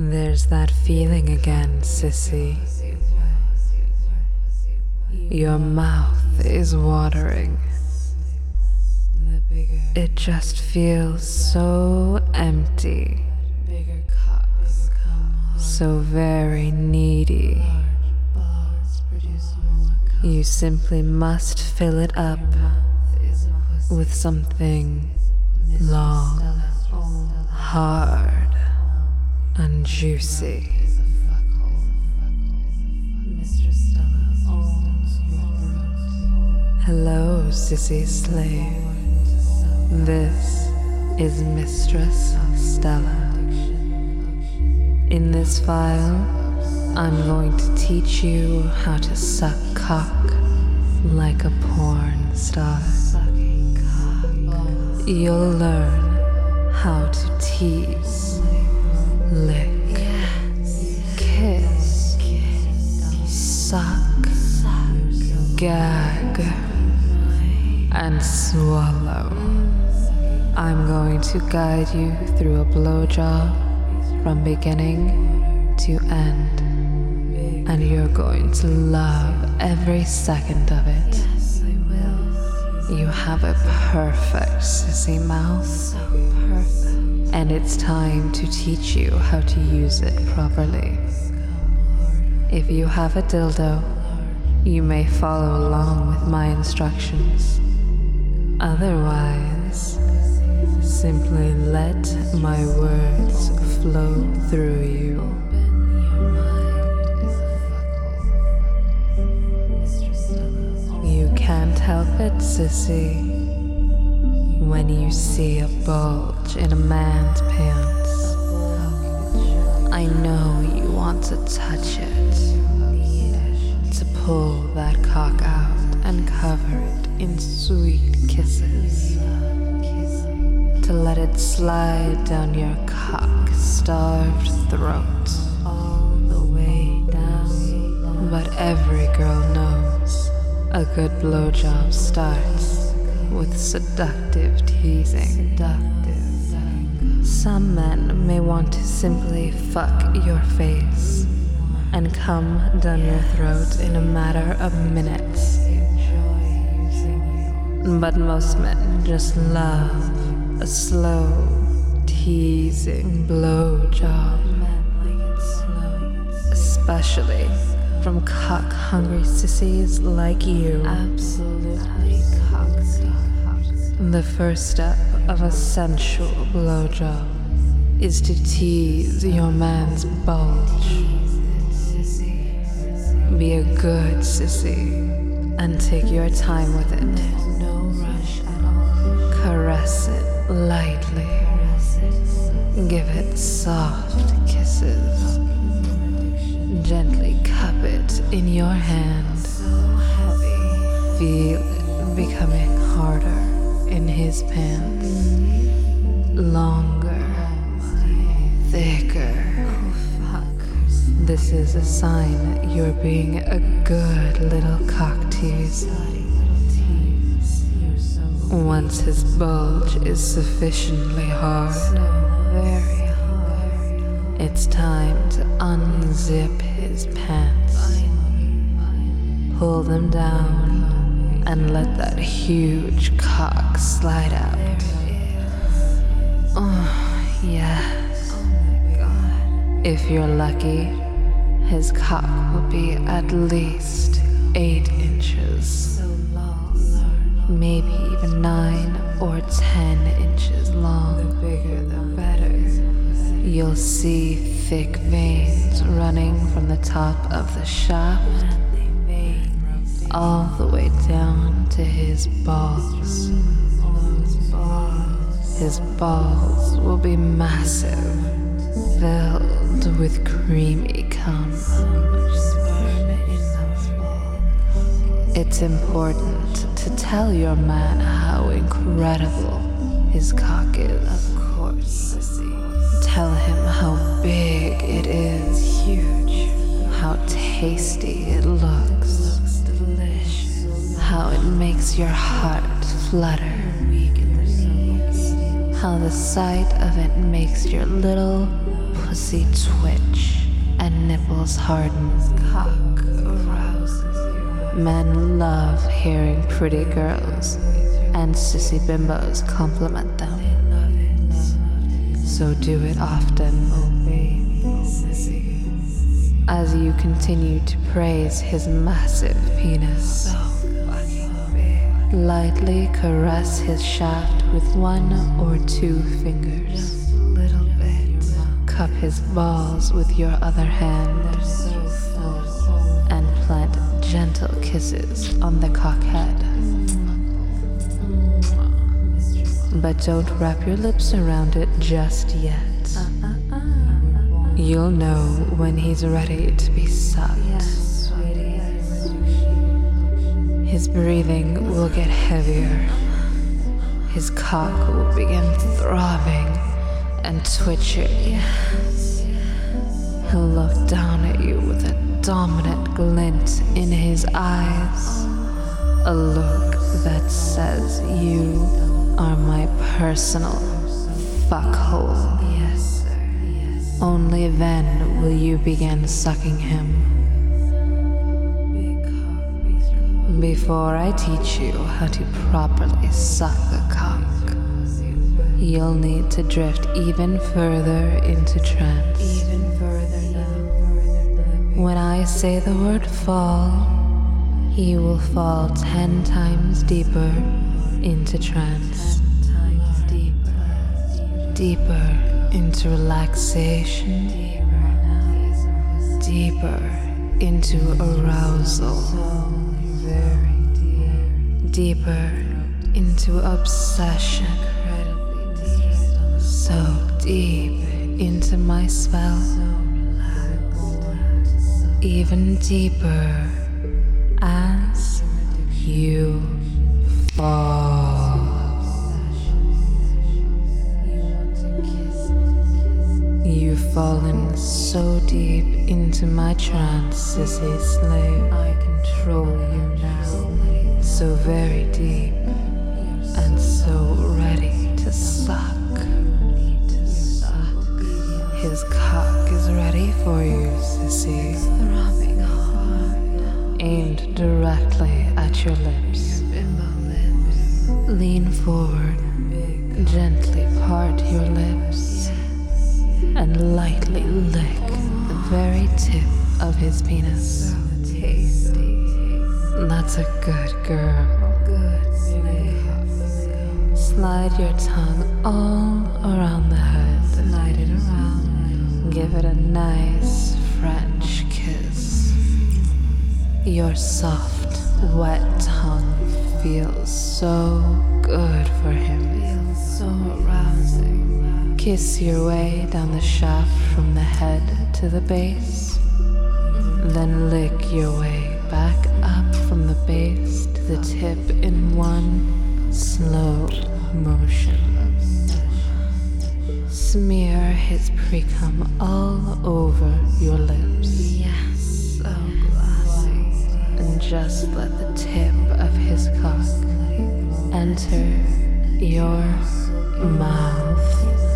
There's that feeling again, sissy. Your mouth is watering. It just feels so empty, so very needy. You simply must fill it up with something long, hard, and juicy. Hello, sissy slave. This is Mistress Stella. In this file, I'm going to teach you how to suck cock like a porn star. You'll learn how to tease, lick, kiss, suck, gag, and swallow. I'm going to guide you through a blowjob from beginning to end, and you're going to love every second of it. You have a perfect sissy mouth, and it's time to teach you how to use it properly. If you have a dildo, you may follow along with my instructions. Otherwise, simply let my words flow through you. You can't help it, sissy, when you see a bulge in a man's pants. I know you want to touch it, to pull that cock out and cover it in sweet kisses, to let it slide down your cock-starved throat all the way down. But every girl knows a good blowjob starts with seductive teasing. Some men may want to simply fuck your face and come down your throat in a matter of minutes. But most men just love a slow, teasing blowjob, especially from cock-hungry sissies like you. Absolutely cock-stuffed. The first step of a sensual blowjob is to tease your man's bulge. Be a good sissy and take your time with it. No rush at all. Caress it lightly. Give it soft kisses. Gently cup it in your hand. Feel it becoming harder in his pants. Longer. Thicker. This is a sign that you're being a good little cock tease. Once his bulge is sufficiently hard, it's time to unzip his pants. Pull them down and let that huge cock slide out. Oh, yes. If you're lucky, his cock will be at least 8 inches, maybe even 9 or 10 inches long. The bigger the better. You'll see thick veins running from the top of the shaft all the way down to his balls. His balls will be massive, filled with creamy cum. It's important to tell your man how incredible his cock is. Of course, sissy. Tell him how big it is, huge, how tasty it looks, delicious, how it makes your heart flutter, how the sight of it makes your little pussy twitch and nipples harden. Cock arouses you. Men love hearing pretty girls and sissy bimbos compliment them. So do it often, oh baby, sissy. As you continue to praise his massive penis. So fucking big. Lightly caress his shaft with 1 or 2 fingers. Just a little bit. Cup his balls with your other hand. They're so full. And plant gentle kisses on the cockhead. But don't wrap your lips around it just yet. You'll know when he's ready to be sucked. His breathing will get heavier. His cock will begin throbbing and twitching. He'll look down at you with a dominant glint in his eyes. A look that says you are my personal fuckhole. Yes, sir. Yes. Only then will you begin sucking him. Before I teach you how to properly suck a cock, you'll need to drift even further into trance. Even further now. When I say the word fall, he will fall 10 times deeper into trance. Deeper into relaxation. Deeper into arousal. Deeper into obsession. So deep into my spell. Even deeper as you fall. You've fallen so deep into my trance, sissy slave. I control you now. So very deep and so ready to suck. His cock is ready for you, sissy. Throbbing hard. Aimed directly at your lips. Lean forward, gently part your lips, and lightly lick the very tip of his penis. So tasty. That's a good girl. Good slave. Slide your tongue all around the head. Slide it around. Give it a nice French kiss. Your soft, wet tongue feels so good for him. Feels so arousing. Kiss your way down the shaft from the head to the base. Then lick your way back up from the base to the tip in one slow motion. Smear his pre-cum all over your lips. Yes, so glassy. And just let the tip of his cock enter your mouth.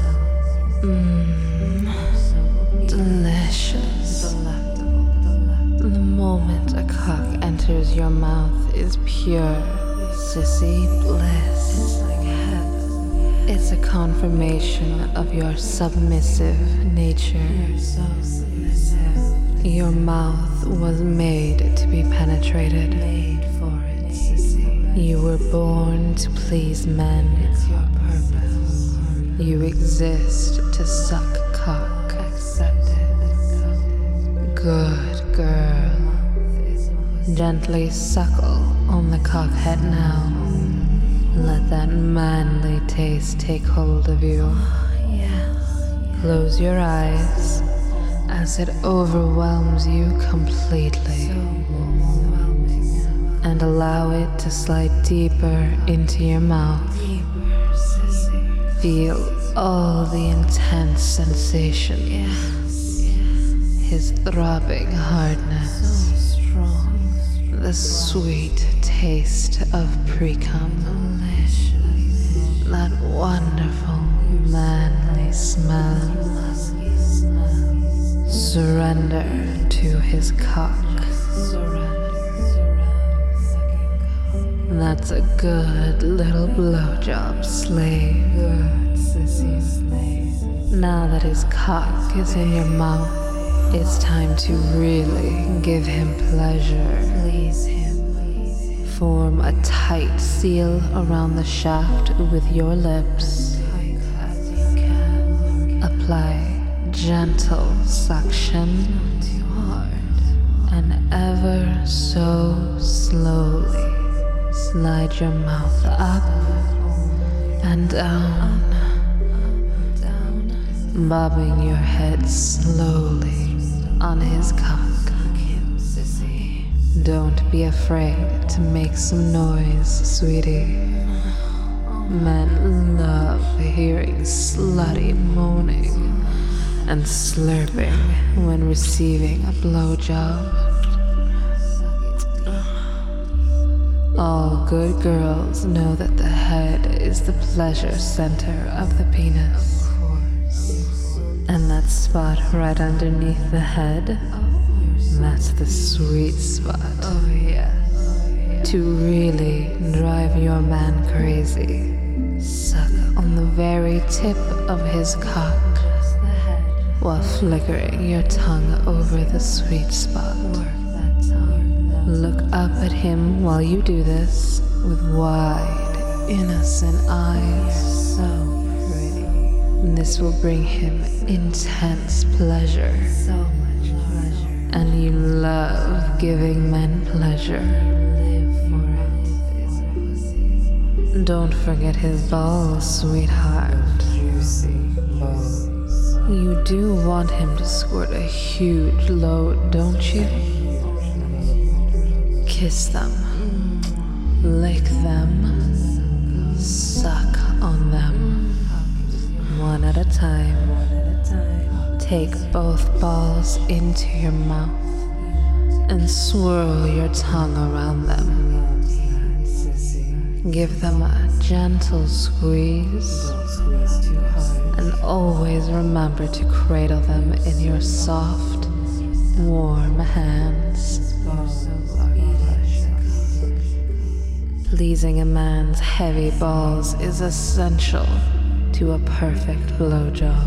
Delicious. The moment a cock enters your mouth is pure sissy bliss. It's like heaven. It's a confirmation of your submissive nature. You're so submissive. Your mouth was made to be penetrated. Made for it, sissy. You were born to please men. It's your purpose. You exist to suck cock. Accept it. Good girl. Gently suckle on the cockhead now. Let that manly taste take hold of you. Close your eyes as it overwhelms you completely. And allow it to slide deeper into your mouth. Feel all the intense sensations. His throbbing hardness. The sweet taste of pre-cum. That wonderful manly smell. to his cock. That's a good little blowjob, slave. Good sissy slave. Now that his cock is in your mouth, it's time to really give him pleasure. Please him. Form a tight seal around the shaft with your lips. Apply gentle suction. Not too hard. And ever so slowly slide your mouth up and down, bobbing your head slowly on his cock. Don't be afraid to make some noise, sweetie. Men love hearing slutty moaning and slurping when receiving a blowjob. All good girls know that the head is the pleasure center of the penis. And that spot right underneath the head, that's the sweet spot. Oh yes. To really drive your man crazy, suck on the very tip of his cock while flickering your tongue over the sweet spot. Look up at him while you do this with wide, innocent eyes. So pretty. This will bring him intense pleasure. So much pleasure. And you love giving men pleasure. Don't forget his balls, sweetheart. Juicy balls. You do want him to squirt a huge load, don't you? Kiss them, lick them, suck on them, one at a time. Take both balls into your mouth and swirl your tongue around them. Give them a gentle squeeze, and always remember to cradle them in your soft, warm hands. Pleasing a man's heavy balls is essential to a perfect blowjob.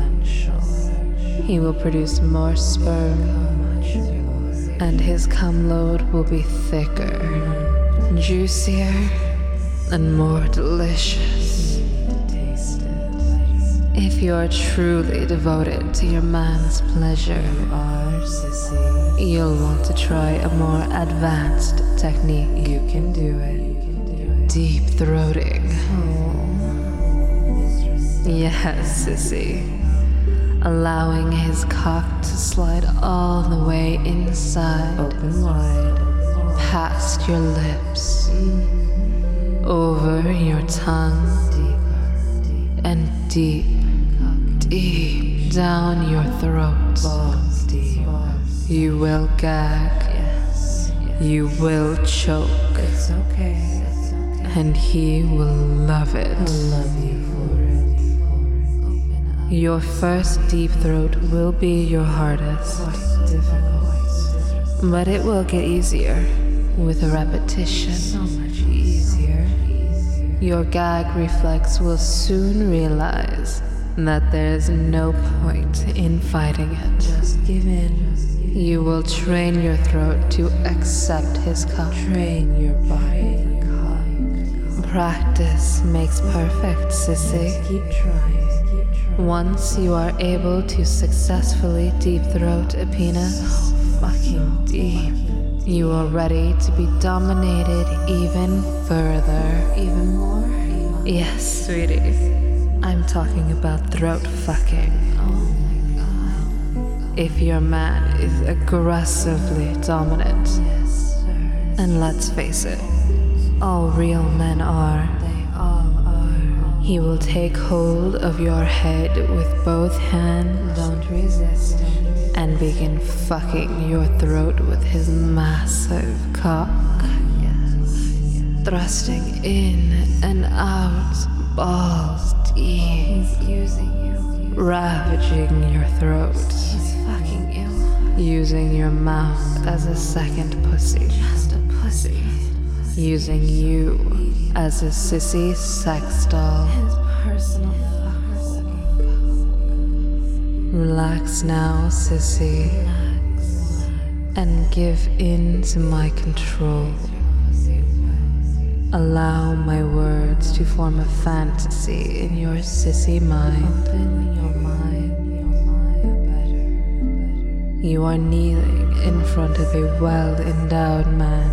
He will produce more sperm, and his cum load will be thicker, juicier, and more delicious. If you're truly devoted to your man's pleasure, you'll want to try a more advanced technique. You can do it. Deep throating. Yes, sissy. Allowing his cock to slide all the way inside. Open wide. Past your lips. Over your tongue. And deep, deep down your throat. You will gag. You will choke. It's okay. And he will love it. I'll love you for it. Your first deep throat will be your hardest. Difficult. But it will get easier with repetition. So much easier. Your gag reflex will soon realize that there's no point in fighting it. Just give in. You will train your throat to accept his cock. Train your body. Practice makes perfect, sissy. Keep trying. Once you are able to successfully deep throat a penis, so fucking deep, you are ready to be dominated even further. Even more? Yes, sweetie. I'm talking about throat fucking. Oh my god. If your man is aggressively dominant, yes, sir. And let's face it, all real men are. They all are. He will take hold of your head with both hands. Don't resist him. And begin fucking your throat with his massive cock. Yes. Thrusting in and out, balls deep. He's using you. Ravaging your throat. He's fucking you. using your mouth as a second pussy. Just a pussy. Using you as a sissy sex doll. His personal fucker. Relax now, sissy, and give in to my control. Allow my words to form a fantasy in your sissy mind. Open your mind. You are kneeling in front of a well-endowed man.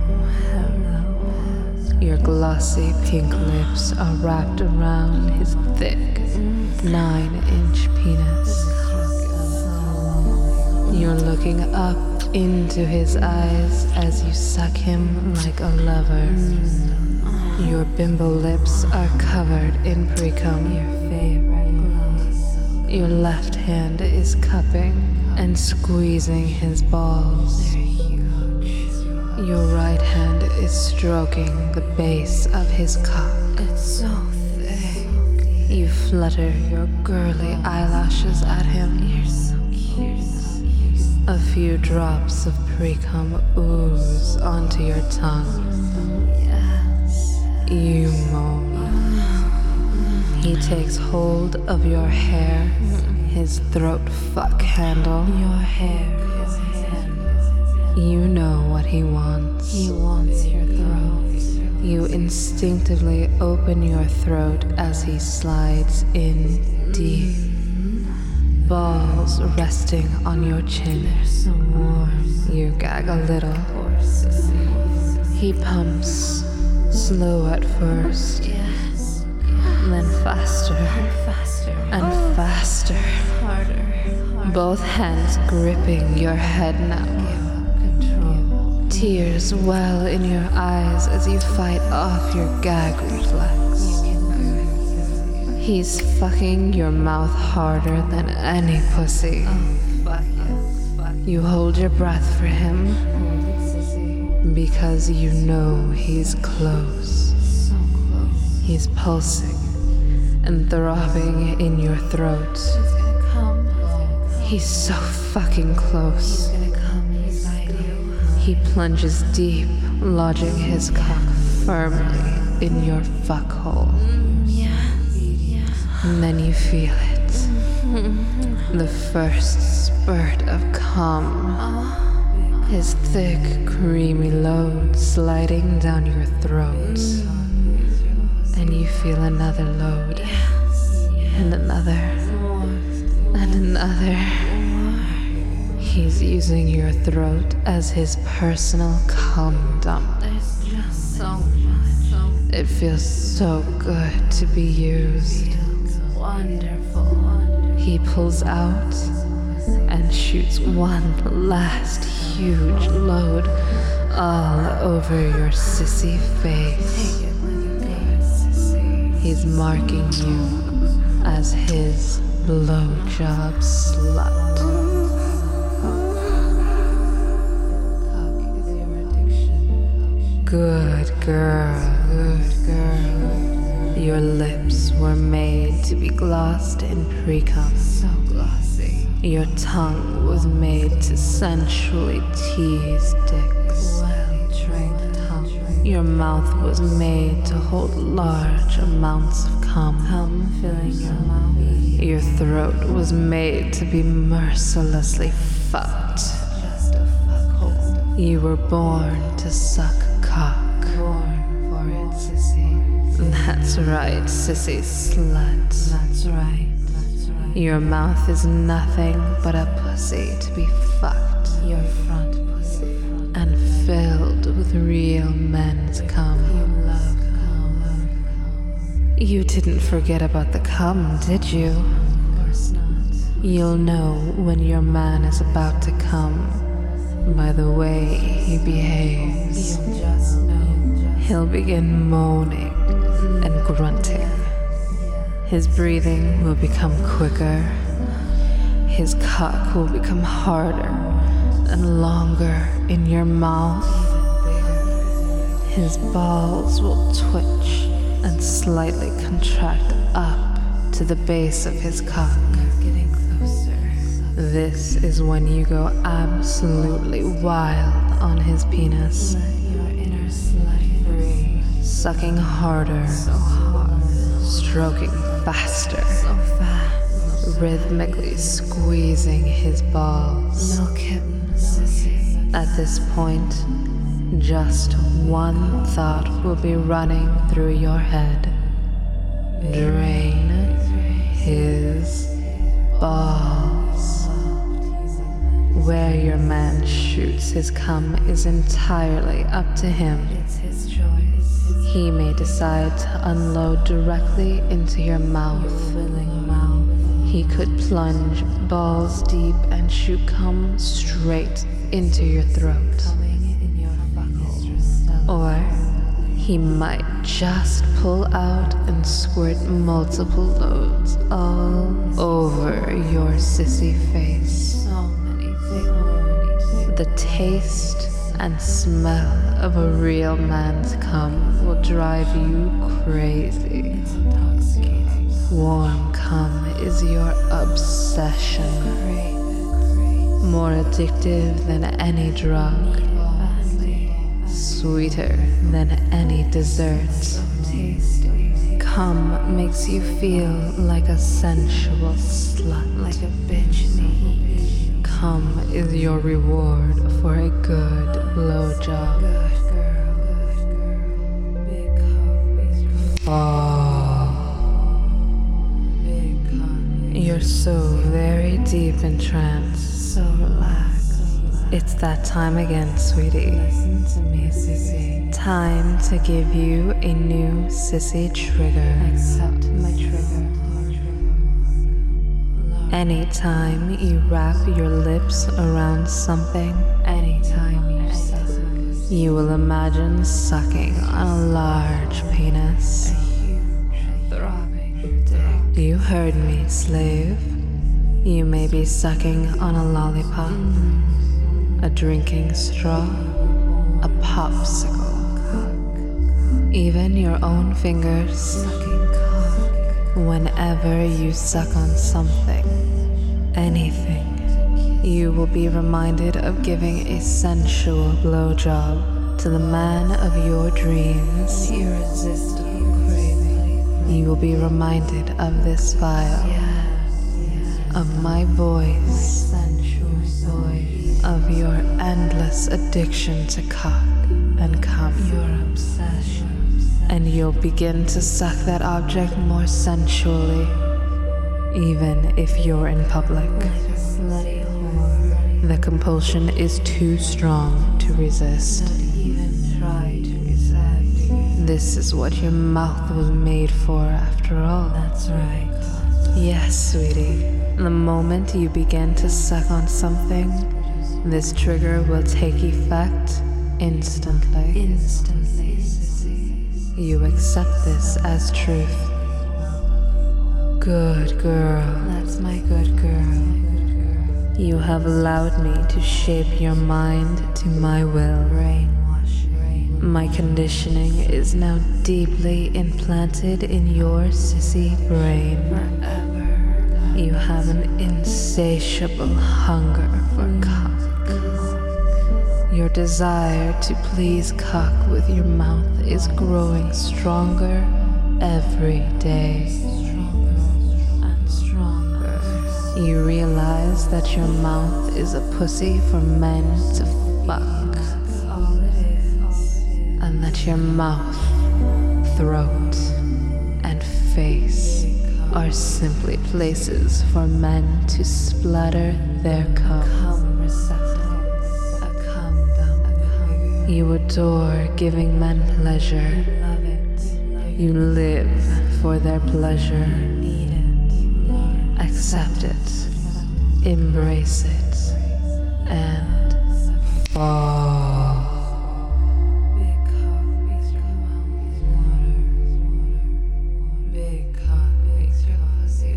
Your glossy pink lips are wrapped around his thick 9-inch penis. You're looking up into his eyes as you suck him like a lover. Your bimbo lips are covered in pre-cum. Your favorite gloss. Your left hand is cupping and squeezing his balls. They're huge. Your right hand is stroking the base of his cock. It's so thick. You flutter your girly eyelashes at him. You're so cute. A few drops of pre-cum ooze onto your tongue. Yes. You moan. He takes hold of your hair, his throat fuck handle. Your hair is him. You know what he wants. He wants your throat. You instinctively open your throat as he slides in deep. Balls resting on your chin. They're so warm. You gag a little. Poor sissy. He pumps, slow at first, Yes. then faster Faster. and faster. Harder. Both hands gripping your head now. Control. Tears well in your eyes as you fight off your gag reflex. He's fucking your mouth harder than any pussy. Fuck yeah. You hold your breath for him because you know he's close. So close. He's pulsing and throbbing in your throat. He's gonna come. He's so fucking close. He's gonna come inside you. He plunges deep, lodging his cock firmly in your fuckhole. Yeah. And then you feel it. The first spurt of cum. His thick, creamy load sliding down your throat. And you feel another load. And another. And another. He's using your throat as his personal cum dump. There's just so much. It feels so good to be used. Wonderful. He pulls out and shoots one last huge load all over your sissy face. Take it like a big sissy. He's marking you as his blowjob slut. Cock is your addiction. Good girl, good girl. Your lips were made to be glossed in pre-cum. So glossy. Your tongue was made to sensually tease dicks. Well-trained tongue. Your mouth was made to hold large amounts of cum. Come filling your mouth. Your throat was made to be mercilessly fucked. Just a fuckhole. You were born to suck cock. Born for it, sissy. That's right, sissy slut. That's right. That's right. Your mouth is nothing but a pussy to be fucked Your front pussy. and filled with real men's cum. You love cum. You didn't forget about the cum, did you? Of course not. You'll know when your man is about to come by the way he behaves. You'll just know. He'll begin moaning and grunting. His breathing will become quicker. His cock will become harder and longer in your mouth. His balls will twitch and slightly contract up to the base of his cock. Getting closer. This is when you go absolutely wild on his penis. Let your inner slut free. Sucking harder, So hard. stroking faster, So fast. rhythmically squeezing his balls. Little kitten, sissy. At this point, just one thought will be running through your head. Drain his balls. Where your man shoots his cum is entirely up to him. It's his choice. He may decide to unload directly into your mouth. Willing mouth. He could plunge balls deep and shoot cum straight into your throat. Coming in your buckle. Or he might just pull out and squirt multiple loads all over your sissy face. So many things. The taste and smell of a real man's cum will drive you crazy. It's intoxicating. Warm cum is your obsession. Great. More addictive than any drug. Badly. Sweeter than any dessert. Tasty. Cum makes you feel like a sensual slut. Like a bitch in the heat. Cum is your reward for a good blowjob. Good girl. Good girl. Big cock. Oh, Big cock. you're so very deep in trance. So relaxed. It's that time again, sweetie. Listen to me, sissy. Time to give you a new sissy trigger. Accept my trigger. Anytime you wrap your lips around something, Anytime you suck. you will imagine sucking on a large penis. Huge throbbing dick. You heard me, slave. You may be sucking on a lollipop, a drinking straw, a popsicle, even your own fingers. Sucking cock. Whenever you suck on something, anything, you will be reminded of giving a sensual blowjob to the man of your dreams. Irresistible craving. You will be reminded of this file, of my voice, Sensual voice. of your endless addiction to cock and cum. Your obsession. And you'll begin to suck that object more sensually, even if you're in public. Like a slutty whore. The compulsion is too strong to resist. Not even try to resist. This is what your mouth was made for, after all. That's right. Yes, sweetie. The moment you begin to suck on something, this trigger will take effect instantly. Instantly, sissy. You accept this as truth. Good girl. That's my good girl. You have allowed me to shape your mind to my will. Brainwash. My conditioning is now deeply implanted in your sissy brain. Forever. You have an insatiable hunger for cock. Your desire to please cock with your mouth is growing stronger every day. Stronger and stronger. You realize that your mouth is a pussy for men to fuck, That's all it is. and that your mouth, throat, and face are simply places for men to splatter their cum. Cum receptacle. A cum dump. A cum. You adore giving men pleasure. Love it. You live for their pleasure. Need it. Accept it. Embrace it. And fall. Big cock makes your mouth water. Big cock makes your pussy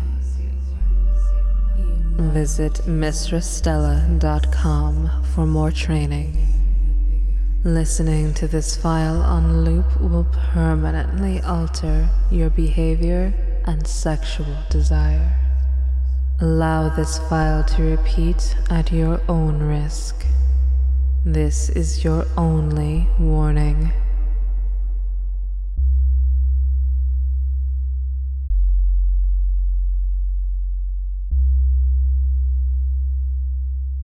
wet. Visit mistressstella.com for more training. Listening to this file on loop will permanently alter your behavior and sexual desire. Allow this file to repeat at your own risk. This is your only warning.